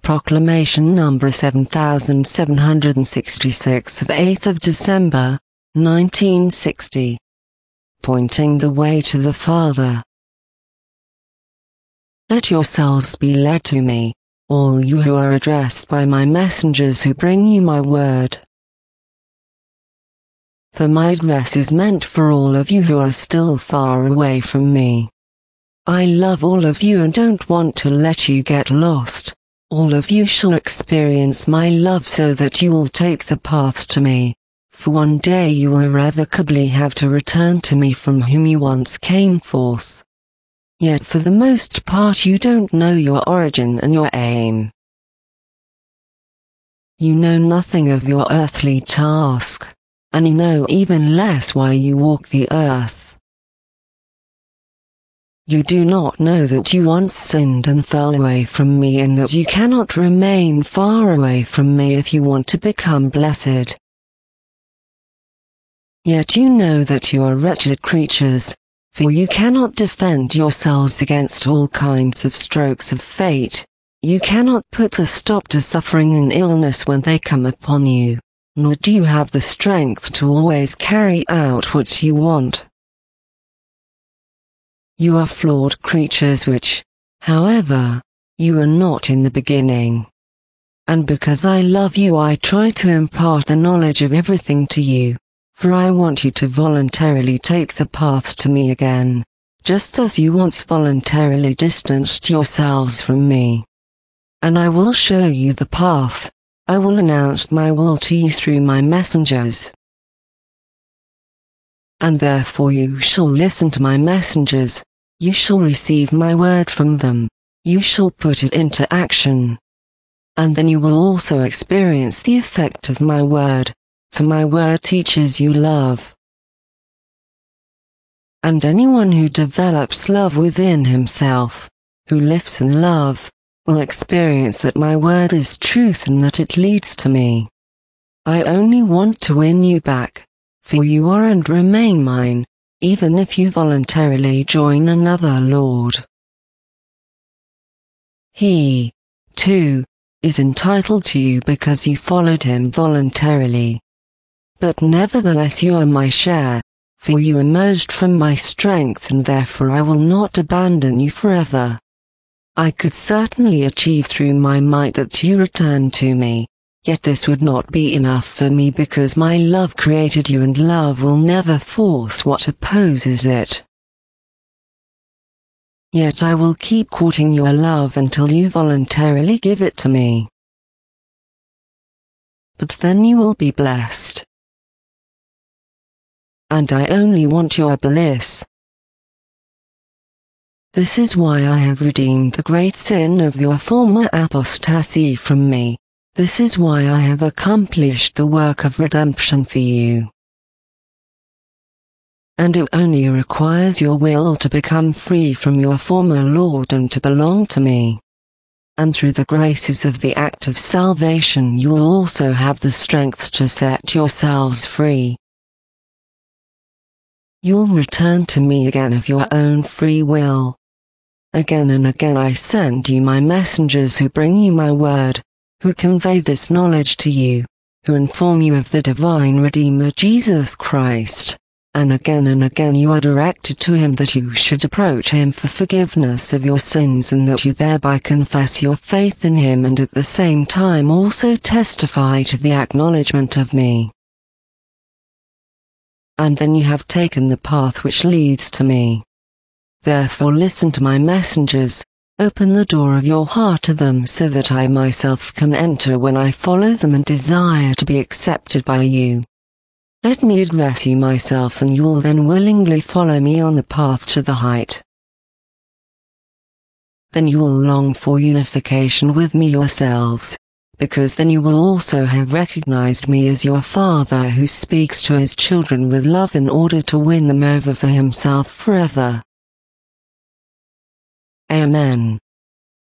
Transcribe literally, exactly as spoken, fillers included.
Proclamation number seven thousand seven hundred sixty-six of eighth of December, nineteen sixty. Pointing the way to the Father. Let yourselves be led to me, all you who are addressed by my messengers who bring you my word. For my address is meant for all of you who are still far away from me. I love all of you and don't want to let you get lost. All of you shall experience my love so that you will take the path to me, for one day you will irrevocably have to return to me from whom you once came forth. Yet for the most part you don't know your origin and your aim. You know nothing of your earthly task, and you know even less why you walk the earth. You do not know that you once sinned and fell away from me, and that you cannot remain far away from me if you want to become blessed. Yet you know that you are wretched creatures, for you cannot defend yourselves against all kinds of strokes of fate. You cannot put a stop to suffering and illness when they come upon you, nor do you have the strength to always carry out what you want. You are flawed creatures which, however, you are not in the beginning. And because I love you I try to impart the knowledge of everything to you, for I want you to voluntarily take the path to me again, just as you once voluntarily distanced yourselves from me. And I will show you the path, I will announce my will to you through my messengers. And therefore you shall listen to my messengers. You shall receive my word from them, you shall put it into action. And then you will also experience the effect of my word, for my word teaches you love. And anyone who develops love within himself, who lives in love, will experience that my word is truth and that it leads to me. I only want to win you back, for you are and remain mine, even if you voluntarily join another Lord. He, too, is entitled to you because you followed him voluntarily. But nevertheless you are my share, for you emerged from my strength, and therefore I will not abandon you forever. I could certainly achieve through my might that you return to me. Yet this would not be enough for me because my love created you and love will never force what opposes it. Yet I will keep courting your love until you voluntarily give it to me. But then you will be blessed. And I only want your bliss. This is why I have redeemed the great sin of your former apostasy from me. This is why I have accomplished the work of redemption for you. And it only requires your will to become free from your former Lord and to belong to me. And through the graces of the act of salvation you will also have the strength to set yourselves free. You'll return to me again of your own free will. Again and again I send you my messengers who bring you my word, who convey this knowledge to you, who inform you of the divine Redeemer Jesus Christ, and again and again you are directed to him that you should approach him for forgiveness of your sins and that you thereby confess your faith in him and at the same time also testify to the acknowledgement of me. And then you have taken the path which leads to me. Therefore listen to my messengers. Open the door of your heart to them so that I myself can enter when I follow them and desire to be accepted by you. Let me address you myself and you will then willingly follow me on the path to the height. Then you will long for unification with me yourselves, because then you will also have recognized me as your Father who speaks to his children with love in order to win them over for himself forever. Amen.